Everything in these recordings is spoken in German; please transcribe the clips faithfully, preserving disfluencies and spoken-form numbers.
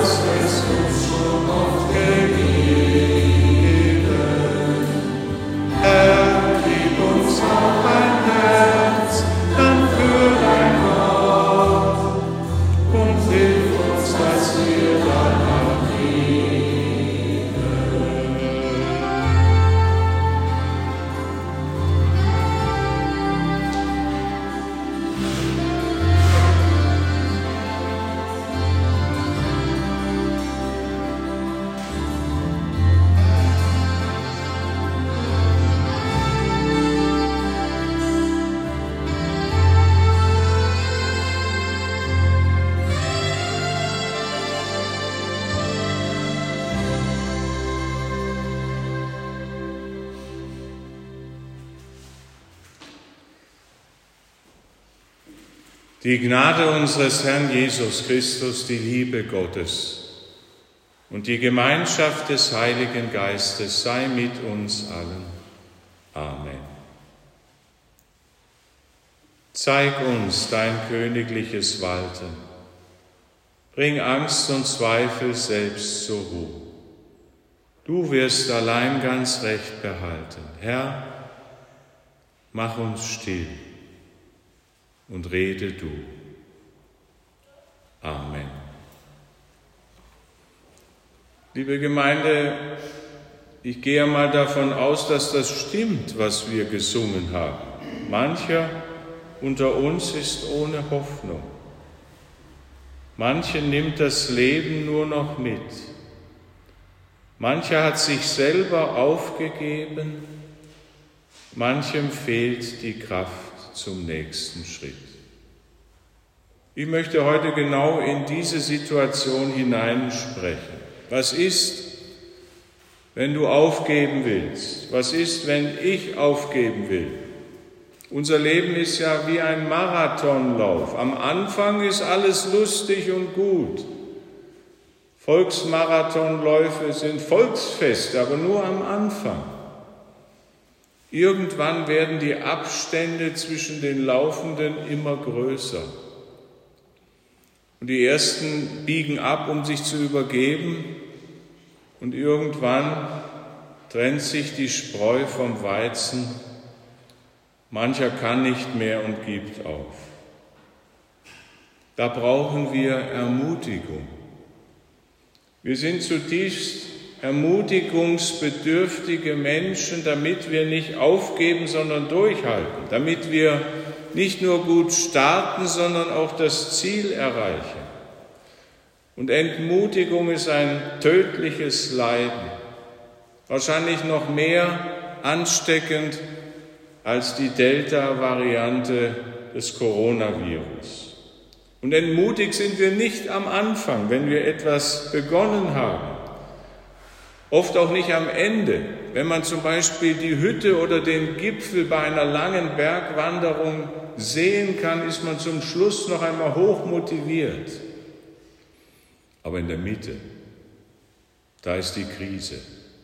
hast es uns schon oft gegeben. Herr, gib uns auch ein Herz, dann für dein Wort und hilf uns, dass wir danach lieben. Die Gnade unseres Herrn Jesus Christus, die Liebe Gottes und die Gemeinschaft des Heiligen Geistes sei mit uns allen. Amen. Zeig uns dein königliches Walten. Bring Angst und Zweifel selbst zur Ruhe. Du wirst allein ganz Recht behalten. Herr, mach uns still und rede du. Amen. Liebe Gemeinde, ich gehe mal davon aus, dass das stimmt, was wir gesungen haben. Mancher unter uns ist ohne Hoffnung. Manche nimmt das Leben nur noch mit. Mancher hat sich selber aufgegeben. Manchem fehlt die Kraft zum nächsten Schritt. Ich möchte heute genau in diese Situation hineinsprechen. Was ist, wenn du aufgeben willst? Was ist, wenn ich aufgeben will? Unser Leben ist ja wie ein Marathonlauf. Am Anfang ist alles lustig und gut. Volksmarathonläufe sind Volksfeste, aber nur am Anfang. Irgendwann werden die Abstände zwischen den Laufenden immer größer. Und die Ersten biegen ab, um sich zu übergeben. Und irgendwann trennt sich die Spreu vom Weizen. Mancher kann nicht mehr und gibt auf. Da brauchen wir Ermutigung. Wir sind zutiefst ermutigungsbedürftige Menschen, damit wir nicht aufgeben, sondern durchhalten, damit wir nicht nur gut starten, sondern auch das Ziel erreichen. Und Entmutigung ist ein tödliches Leiden, wahrscheinlich noch mehr ansteckend als die Delta-Variante des Coronavirus. Und entmutigt sind wir nicht am Anfang, wenn wir etwas begonnen haben. Oft auch nicht am Ende, wenn man zum Beispiel die Hütte oder den Gipfel bei einer langen Bergwanderung sehen kann, ist man zum Schluss noch einmal hoch motiviert. Aber in der Mitte, da ist die Krise,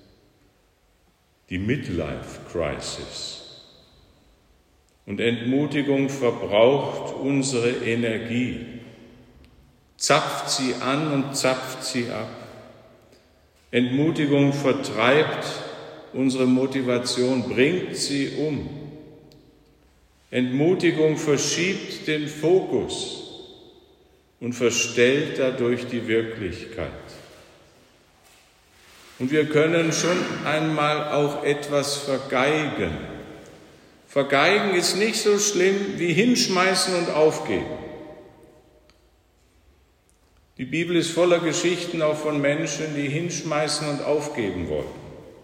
die Midlife-Crisis. Und Entmutigung verbraucht unsere Energie, zapft sie an und zapft sie ab. Entmutigung vertreibt unsere Motivation, bringt sie um. Entmutigung verschiebt den Fokus und verstellt dadurch die Wirklichkeit. Und wir können schon einmal auch etwas vergeigen. Vergeigen ist nicht so schlimm wie hinschmeißen und aufgeben. Die Bibel ist voller Geschichten auch von Menschen, die hinschmeißen und aufgeben wollten.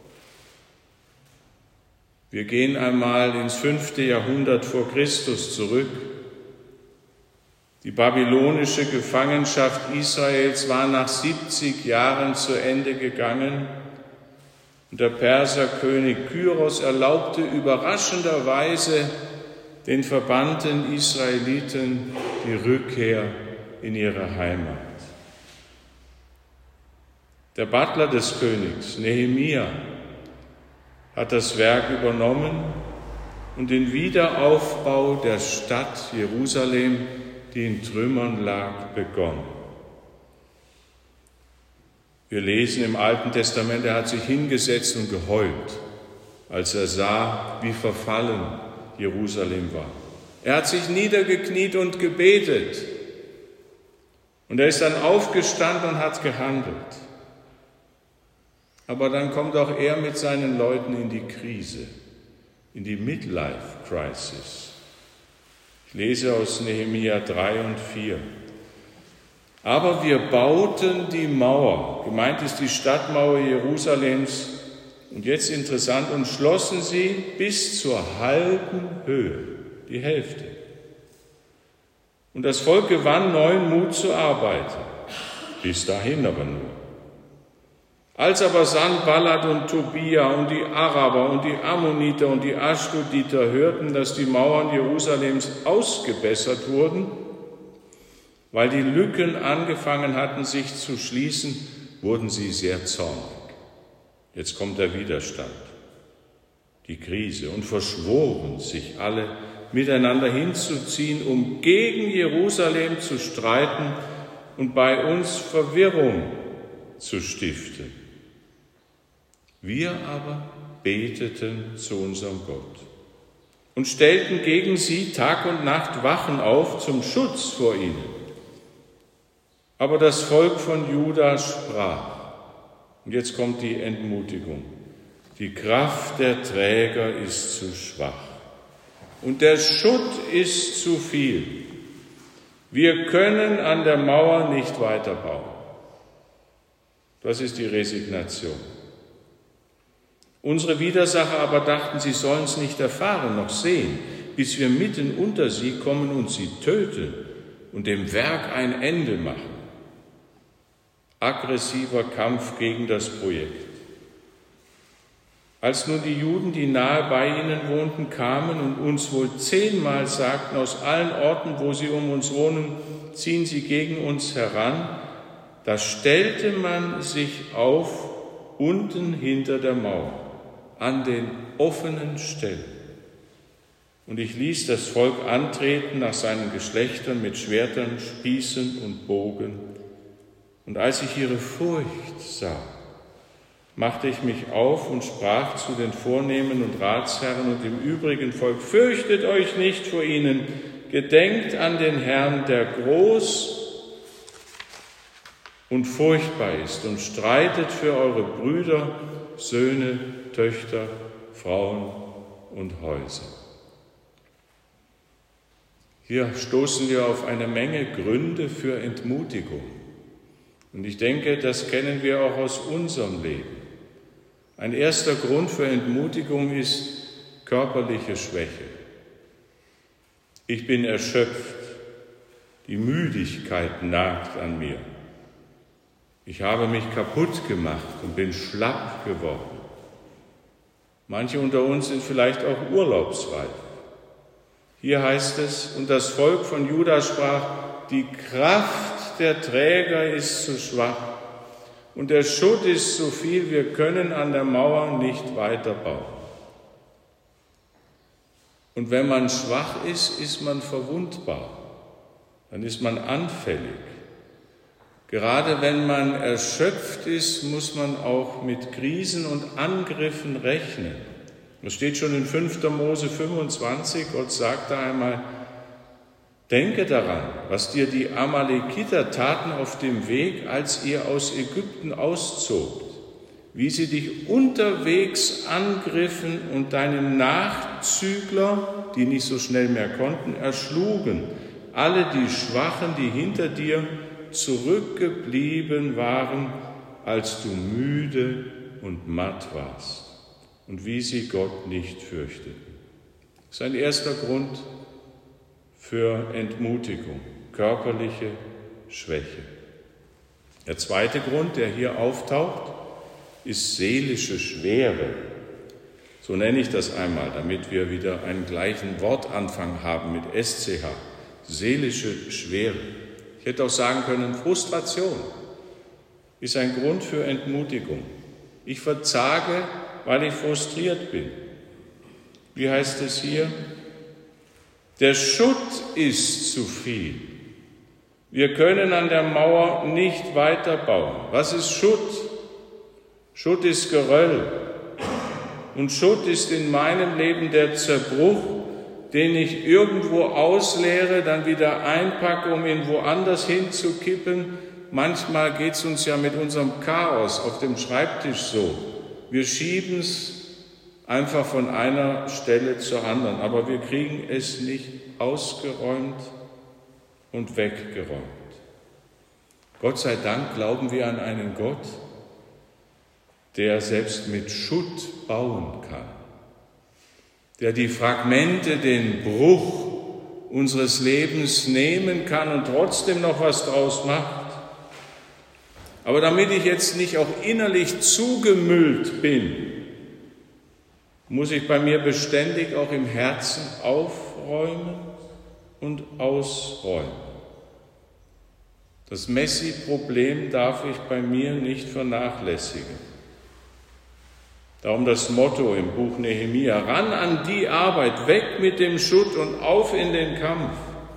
Wir gehen einmal ins fünfte Jahrhundert vor Christus zurück. Die babylonische Gefangenschaft Israels war nach siebzig Jahren zu Ende gegangen und der Perserkönig Kyros erlaubte überraschenderweise den verbannten Israeliten die Rückkehr in ihre Heimat. Der Butler des Königs, Nehemia, hat das Werk übernommen und den Wiederaufbau der Stadt Jerusalem, die in Trümmern lag, begonnen. Wir lesen im Alten Testament, er hat sich hingesetzt und geheult, als er sah, wie verfallen Jerusalem war. Er hat sich niedergekniet und gebetet. Und er ist dann aufgestanden und hat gehandelt. Aber dann kommt auch er mit seinen Leuten in die Krise, in die Midlife-Crisis. Ich lese aus Nehemia drei und vier. Aber wir bauten die Mauer, gemeint ist die Stadtmauer Jerusalems, und jetzt interessant, und schlossen sie bis zur halben Höhe, die Hälfte. Und das Volk gewann neuen Mut zu arbeiten, bis dahin aber nur. Als aber Sanballat und Tobia und die Araber und die Ammoniter und die Aschdoditer hörten, dass die Mauern Jerusalems ausgebessert wurden, weil die Lücken angefangen hatten, sich zu schließen, wurden sie sehr zornig. Jetzt kommt der Widerstand, die Krise, und verschworen sich alle, miteinander hinzuziehen, um gegen Jerusalem zu streiten und bei uns Verwirrung zu stiften. Wir aber beteten zu unserem Gott und stellten gegen sie Tag und Nacht Wachen auf zum Schutz vor ihnen. Aber das Volk von Juda sprach, und jetzt kommt die Entmutigung, die Kraft der Träger ist zu schwach und der Schutt ist zu viel. Wir können an der Mauer nicht weiterbauen. Das ist die Resignation. Unsere Widersacher aber dachten, sie sollen es nicht erfahren noch sehen, bis wir mitten unter sie kommen und sie töten und dem Werk ein Ende machen. Aggressiver Kampf gegen das Projekt. Als nun die Juden, die nahe bei ihnen wohnten, kamen und uns wohl zehnmal sagten, aus allen Orten, wo sie um uns wohnen, ziehen sie gegen uns heran, da stellte man sich auf unten hinter der Mauer, an den offenen Stellen. Und ich ließ das Volk antreten nach seinen Geschlechtern mit Schwertern, Spießen und Bogen. Und als ich ihre Furcht sah, machte ich mich auf und sprach zu den Vornehmen und Ratsherren und dem übrigen Volk, fürchtet euch nicht vor ihnen, gedenkt an den Herrn, der groß und furchtbar ist, und streitet für eure Brüder, Söhne, Töchter, Frauen und Häuser. Hier stoßen wir auf eine Menge Gründe für Entmutigung. Und ich denke, das kennen wir auch aus unserem Leben. Ein erster Grund für Entmutigung ist körperliche Schwäche. Ich bin erschöpft, die Müdigkeit nagt an mir. Ich habe mich kaputt gemacht und bin schlapp geworden. Manche unter uns sind vielleicht auch urlaubsreif. Hier heißt es, und das Volk von Juda sprach, die Kraft der Träger ist zu schwach und der Schutt ist zu viel, wir können an der Mauer nicht weiterbauen. Und wenn man schwach ist, ist man verwundbar, dann ist man anfällig. Gerade wenn man erschöpft ist, muss man auch mit Krisen und Angriffen rechnen. Das steht schon in fünfter Mose fünfundzwanzig, Gott sagte einmal, denke daran, was dir die Amalekiter taten auf dem Weg, als ihr aus Ägypten auszogt, wie sie dich unterwegs angriffen und deinen Nachzügler, die nicht so schnell mehr konnten, erschlugen, alle die Schwachen, die hinter dir zurückgeblieben waren, als du müde und matt warst, und wie sie Gott nicht fürchteten. Das ist ein erster Grund für Entmutigung, körperliche Schwäche. Der zweite Grund, der hier auftaucht, ist seelische Schwere. So nenne ich das einmal, damit wir wieder einen gleichen Wortanfang haben mit S C H. Seelische Schwere. Ich hätte auch sagen können, Frustration ist ein Grund für Entmutigung. Ich verzage, weil ich frustriert bin. Wie heißt es hier? Der Schutt ist zu viel. Wir können an der Mauer nicht weiterbauen. Was ist Schutt? Schutt ist Geröll. Und Schutt ist in meinem Leben der Zerbruch, den ich irgendwo ausleere, dann wieder einpacke, um ihn woanders hinzukippen. Manchmal geht es uns ja mit unserem Chaos auf dem Schreibtisch so. Wir schieben es einfach von einer Stelle zur anderen, aber wir kriegen es nicht ausgeräumt und weggeräumt. Gott sei Dank glauben wir an einen Gott, der selbst mit Schutt bauen kann, der die Fragmente, den Bruch unseres Lebens nehmen kann und trotzdem noch was draus macht. Aber damit ich jetzt nicht auch innerlich zugemüllt bin, muss ich bei mir beständig auch im Herzen aufräumen und ausräumen. Das Messi-Problem darf ich bei mir nicht vernachlässigen. Darum das Motto im Buch Nehemia: ran an die Arbeit, weg mit dem Schutt und auf in den Kampf.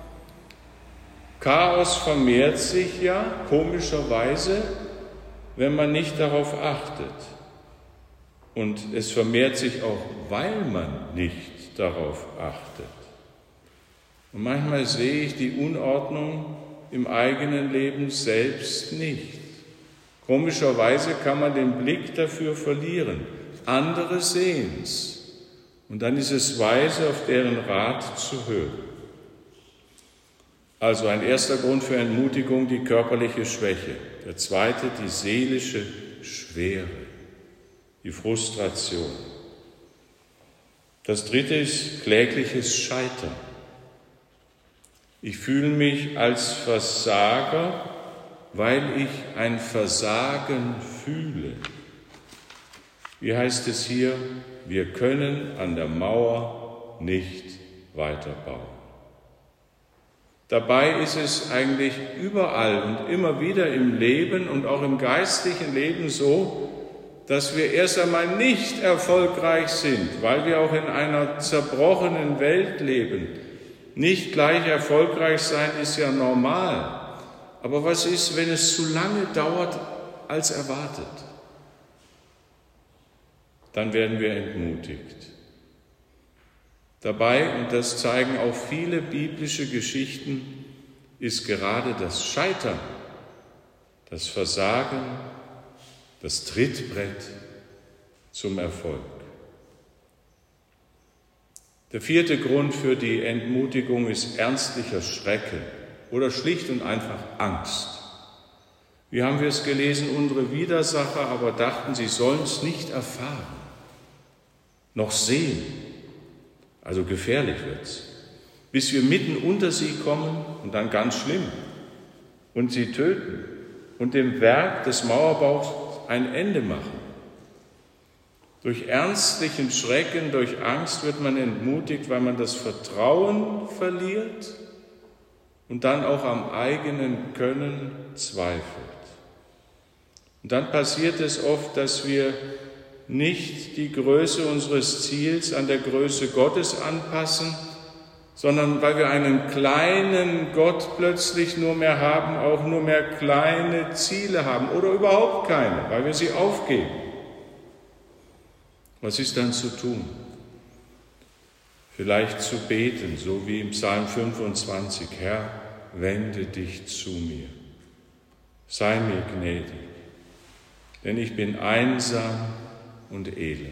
Chaos vermehrt sich ja komischerweise, wenn man nicht darauf achtet. Und es vermehrt sich auch, weil man nicht darauf achtet. Und manchmal sehe ich die Unordnung im eigenen Leben selbst nicht. Komischerweise kann man den Blick dafür verlieren. Andere sehen es. Und dann ist es weise, auf deren Rat zu hören. Also ein erster Grund für Entmutigung, die körperliche Schwäche. Der zweite, die seelische Schwere, die Frustration. Das dritte ist klägliches Scheitern. Ich fühle mich als Versager, weil ich ein Versagen fühle. Wie heißt es hier? Wir können an der Mauer nicht weiterbauen. Dabei ist es eigentlich überall und immer wieder im Leben und auch im geistlichen Leben so, dass wir erst einmal nicht erfolgreich sind, weil wir auch in einer zerbrochenen Welt leben. Nicht gleich erfolgreich sein ist ja normal. Aber was ist, wenn es zu lange dauert als erwartet? Dann werden wir entmutigt. Dabei, und das zeigen auch viele biblische Geschichten, ist gerade das Scheitern, das Versagen, das Trittbrett zum Erfolg. Der vierte Grund für die Entmutigung ist ernstlicher Schrecken oder schlicht und einfach Angst. Wie haben wir es gelesen? Unsere Widersacher aber dachten, sie sollen es nicht erfahren, noch sehen. Also gefährlich wird's, bis wir mitten unter sie kommen und dann ganz schlimm und sie töten und dem Werk des Mauerbaus ein Ende machen. Durch ernstlichen Schrecken, durch Angst wird man entmutigt, weil man das Vertrauen verliert und dann auch am eigenen Können zweifelt. Und dann passiert es oft, dass wir nicht die Größe unseres Ziels an der Größe Gottes anpassen, sondern weil wir einen kleinen Gott plötzlich nur mehr haben, auch nur mehr kleine Ziele haben oder überhaupt keine, weil wir sie aufgeben. Was ist dann zu tun? Vielleicht zu beten, so wie im Psalm fünfundzwanzig: Herr, wende dich zu mir, sei mir gnädig, denn ich bin einsam und elend.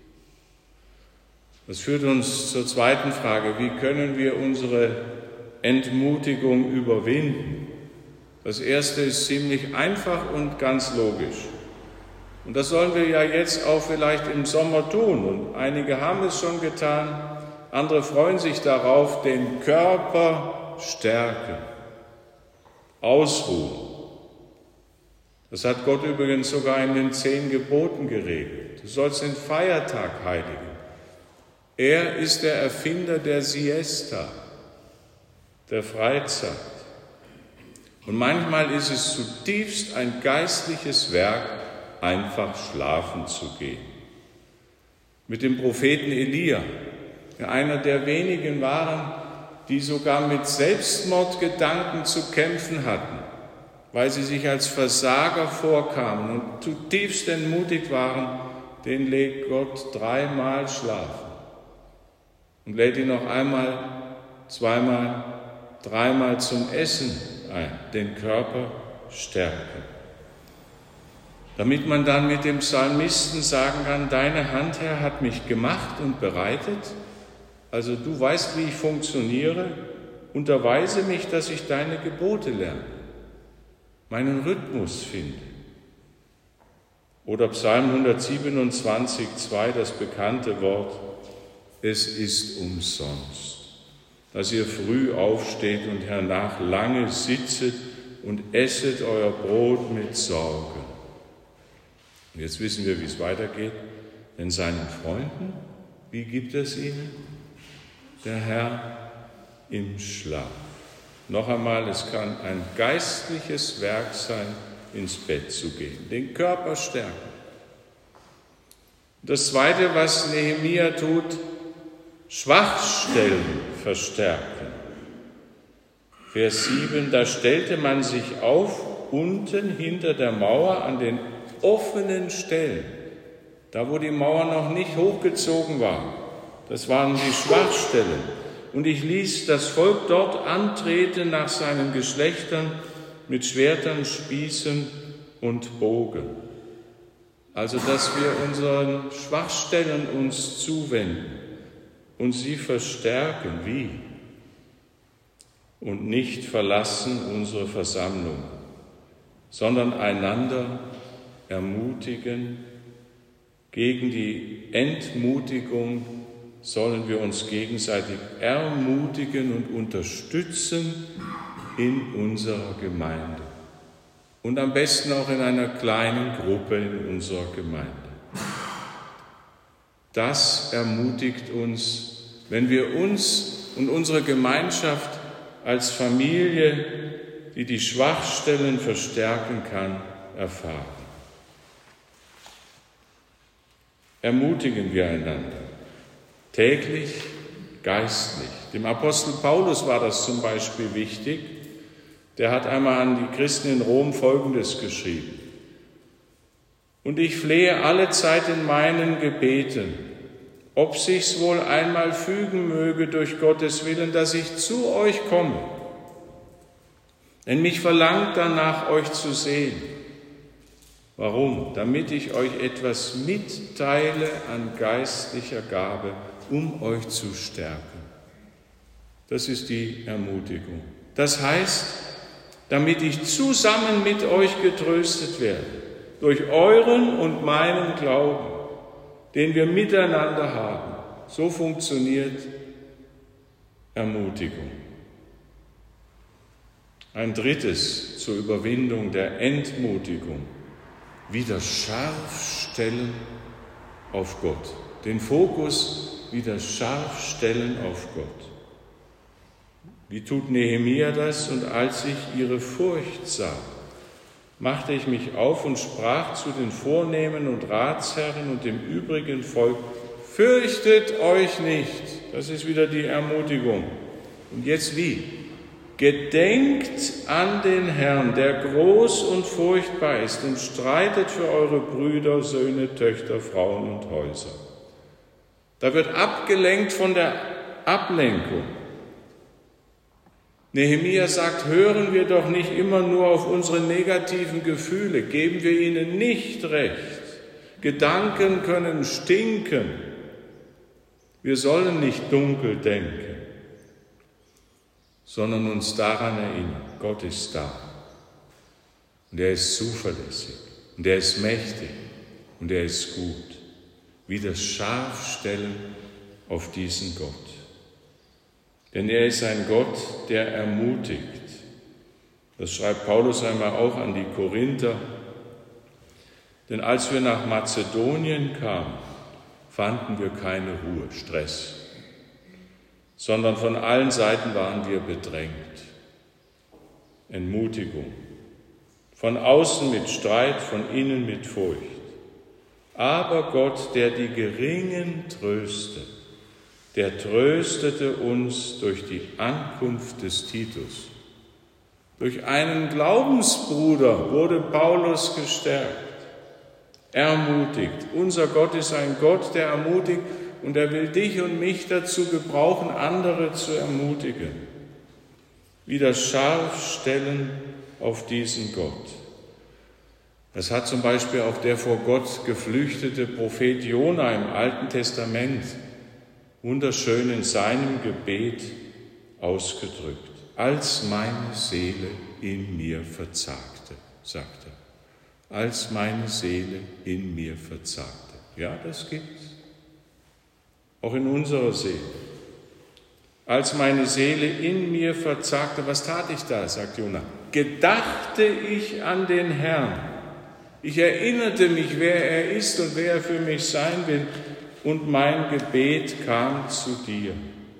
Das führt uns zur zweiten Frage: Wie können wir unsere Entmutigung überwinden? Das erste ist ziemlich einfach und ganz logisch. Und das sollen wir ja jetzt auch vielleicht im Sommer tun. Und einige haben es schon getan, andere freuen sich darauf: den Körper stärken, ausruhen. Das hat Gott übrigens sogar in den zehn Geboten geregelt. Du sollst den Feiertag heiligen. Er ist der Erfinder der Siesta, der Freizeit. Und manchmal ist es zutiefst ein geistliches Werk, einfach schlafen zu gehen. Mit dem Propheten Elia, der einer der wenigen waren, die sogar mit Selbstmordgedanken zu kämpfen hatten, weil sie sich als Versager vorkamen und zutiefst entmutigt waren, den lädt Gott dreimal schlafen und lädt ihn noch einmal, zweimal, dreimal zum Essen ein, den Körper stärken. Damit man dann mit dem Psalmisten sagen kann, deine Hand, Herr, hat mich gemacht und bereitet, also du weißt, wie ich funktioniere, unterweise mich, dass ich deine Gebote lerne, meinen Rhythmus finde. Oder Psalm hundertsiebenundzwanzig, zwei, das bekannte Wort, es ist umsonst, dass ihr früh aufsteht und hernach lange sitzet und esset euer Brot mit Sorge. Und jetzt wissen wir, wie es weitergeht, denn seinen Freunden, wie gibt es ihnen? Der Herr im Schlaf. Noch einmal, es kann ein geistliches Werk sein, ins Bett zu gehen, den Körper stärken. Das Zweite, was Nehemia tut, Schwachstellen verstärken. Vers sieben, da stellte man sich auf, unten hinter der Mauer an den offenen Stellen, da wo die Mauer noch nicht hochgezogen war. Das waren die Schwachstellen. Und ich ließ das Volk dort antreten nach seinen Geschlechtern mit Schwertern, Spießen und Bogen. Also, dass wir unseren Schwachstellen uns zuwenden und sie verstärken. Wie? Und nicht verlassen unsere Versammlung, sondern einander ermutigen. Gegen die Entmutigung sollen wir uns gegenseitig ermutigen und unterstützen in unserer Gemeinde. Und am besten auch in einer kleinen Gruppe in unserer Gemeinde. Das ermutigt uns, wenn wir uns und unsere Gemeinschaft als Familie, die die Schwachstellen verstärken kann, erfahren. Ermutigen wir einander. Täglich, geistlich. Dem Apostel Paulus war das zum Beispiel wichtig. Der hat einmal an die Christen in Rom Folgendes geschrieben. Und ich flehe allezeit in meinen Gebeten, ob sich's wohl einmal fügen möge durch Gottes Willen, dass ich zu euch komme. Denn mich verlangt danach, euch zu sehen. Warum? Damit ich euch etwas mitteile an geistlicher Gabe, um euch zu stärken. Das ist die Ermutigung. Das heißt, damit ich zusammen mit euch getröstet werde, durch euren und meinen Glauben, den wir miteinander haben. So funktioniert Ermutigung. Ein drittes zur Überwindung der Entmutigung. Wieder scharf stellen auf Gott. Den Fokus wieder scharf stellen auf Gott. Wie tut Nehemia das? Und als ich ihre Furcht sah, machte ich mich auf und sprach zu den Vornehmen und Ratsherren und dem übrigen Volk, fürchtet euch nicht. Das ist wieder die Ermutigung. Und jetzt wie? Gedenkt an den Herrn, der groß und furchtbar ist, und streitet für eure Brüder, Söhne, Töchter, Frauen und Häuser. Da wird abgelenkt von der Ablenkung. Nehemia sagt, hören wir doch nicht immer nur auf unsere negativen Gefühle, geben wir ihnen nicht recht. Gedanken können stinken. Wir sollen nicht dunkel denken, sondern uns daran erinnern, Gott ist da. Und er ist zuverlässig, und er ist mächtig, und er ist gut. Wieder scharf stellen auf diesen Gott. Denn er ist ein Gott, der ermutigt. Das schreibt Paulus einmal auch an die Korinther. Denn als wir nach Mazedonien kamen, fanden wir keine Ruhe, Stress, sondern von allen Seiten waren wir bedrängt. Entmutigung. Von außen mit Streit, von innen mit Furcht. Aber Gott, der die Geringen tröstet, der tröstete uns durch die Ankunft des Titus. Durch einen Glaubensbruder wurde Paulus gestärkt, ermutigt. Unser Gott ist ein Gott, der ermutigt, und er will dich und mich dazu gebrauchen, andere zu ermutigen. Wieder scharf stellen auf diesen Gott. Das hat zum Beispiel auch der vor Gott geflüchtete Prophet Jona im Alten Testament wunderschön in seinem Gebet ausgedrückt. Als meine Seele in mir verzagte, sagt er. Als meine Seele in mir verzagte. Ja, das gibt's. Auch in unserer Seele. Als meine Seele in mir verzagte, was tat ich da, sagt Jona? Gedachte ich an den Herrn. Ich erinnerte mich, wer er ist und wer er für mich sein will, und mein Gebet kam zu dir.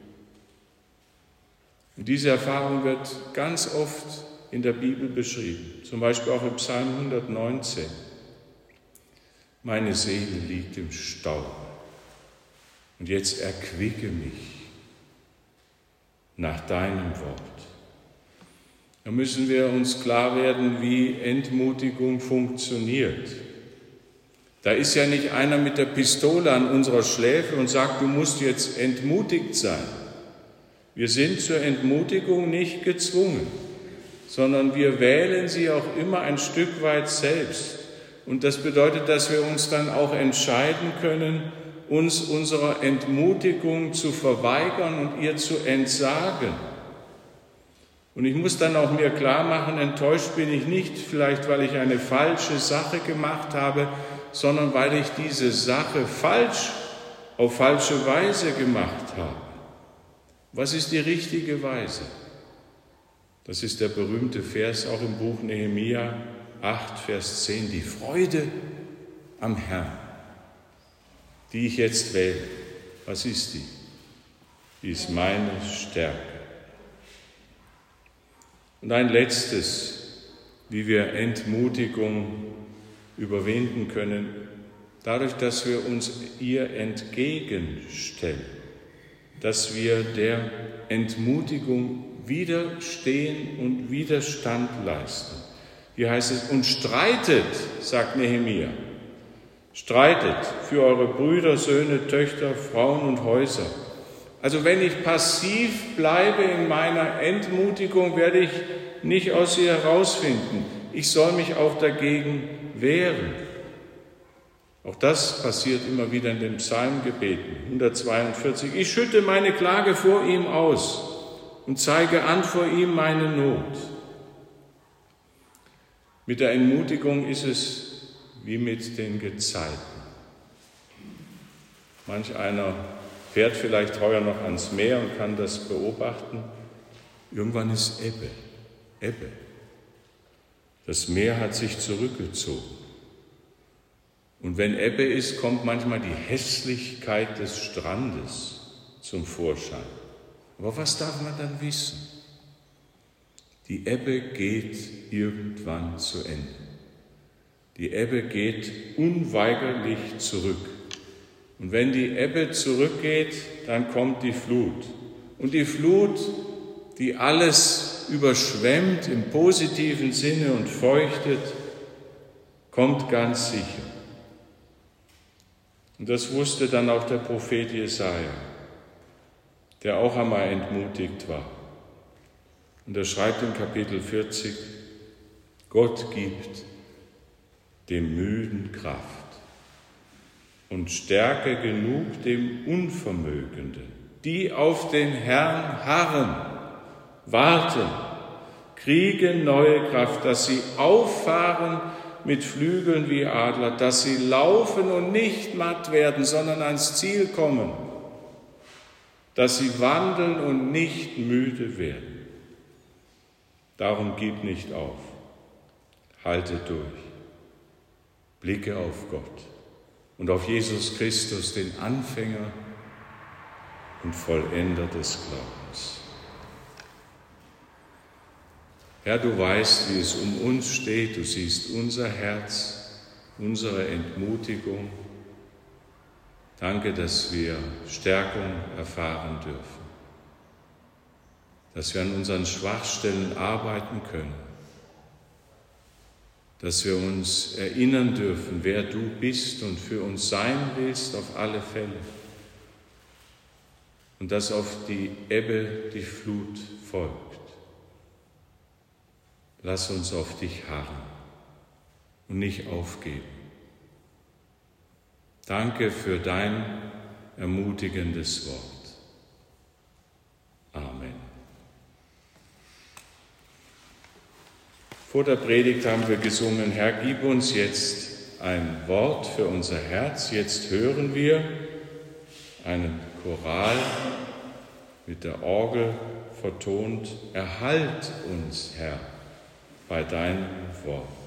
Und diese Erfahrung wird ganz oft in der Bibel beschrieben, zum Beispiel auch im Psalm hundertneunzehn. Meine Seele liegt im Staub. Und jetzt erquicke mich nach deinem Wort. Da müssen wir uns klar werden, wie Entmutigung funktioniert. Da ist ja nicht einer mit der Pistole an unserer Schläfe und sagt, du musst jetzt entmutigt sein. Wir sind zur Entmutigung nicht gezwungen, sondern wir wählen sie auch immer ein Stück weit selbst. Und das bedeutet, dass wir uns dann auch entscheiden können, uns unserer Entmutigung zu verweigern und ihr zu entsagen. Und ich muss dann auch mir klar machen, enttäuscht bin ich nicht, vielleicht weil ich eine falsche Sache gemacht habe, sondern weil ich diese Sache falsch, auf falsche Weise gemacht habe. Was ist die richtige Weise? Das ist der berühmte Vers auch im Buch Nehemia acht, Vers zehn, die Freude am Herrn, die ich jetzt wähle. Was ist die? Die ist meine Stärke. Und ein letztes, wie wir Entmutigung überwinden können, dadurch, dass wir uns ihr entgegenstellen, dass wir der Entmutigung widerstehen und Widerstand leisten. Hier heißt es, und streitet, sagt Nehemia, streitet für eure Brüder, Söhne, Töchter, Frauen und Häuser. Also wenn ich passiv bleibe in meiner Entmutigung, werde ich nicht aus ihr herausfinden. Ich soll mich auch dagegen wehren. Auch das passiert immer wieder in den Psalmgebeten, hundertzweiundvierzig. Ich schütte meine Klage vor ihm aus und zeige an vor ihm meine Not. Mit der Entmutigung ist es wie mit den Gezeiten. Manch einer fährt vielleicht heuer noch ans Meer und kann das beobachten. Irgendwann ist Ebbe, Ebbe. Das Meer hat sich zurückgezogen. Und wenn Ebbe ist, kommt manchmal die Hässlichkeit des Strandes zum Vorschein. Aber was darf man dann wissen? Die Ebbe geht irgendwann zu Ende. Die Ebbe geht unweigerlich zurück. Und wenn die Ebbe zurückgeht, dann kommt die Flut. Und die Flut, die alles überschwemmt im positiven Sinne und feuchtet, kommt ganz sicher. Und das wusste dann auch der Prophet Jesaja, der auch einmal entmutigt war. Und er schreibt in Kapitel vierzig, Gott gibt dem Müden Kraft und Stärke genug dem Unvermögenden. Die auf den Herrn harren, warten, kriegen neue Kraft, dass sie auffahren mit Flügeln wie Adler, dass sie laufen und nicht matt werden, sondern ans Ziel kommen, dass sie wandeln und nicht müde werden. Darum gib nicht auf, halte durch, blicke auf Gott und auf Jesus Christus, den Anfänger und Vollender des Glaubens. Herr, du weißt, wie es um uns steht, du siehst unser Herz, unsere Entmutigung. Danke, dass wir Stärkung erfahren dürfen, dass wir an unseren Schwachstellen arbeiten können, dass wir uns erinnern dürfen, wer du bist und für uns sein willst auf alle Fälle. Und dass auf die Ebbe die Flut folgt. Lass uns auf dich harren und nicht aufgeben. Danke für dein ermutigendes Wort. Amen. Vor der Predigt haben wir gesungen, Herr, gib uns jetzt ein Wort für unser Herz. Jetzt hören wir einen Choral mit der Orgel vertont. Erhalt uns, Herr, bei deinem Wort.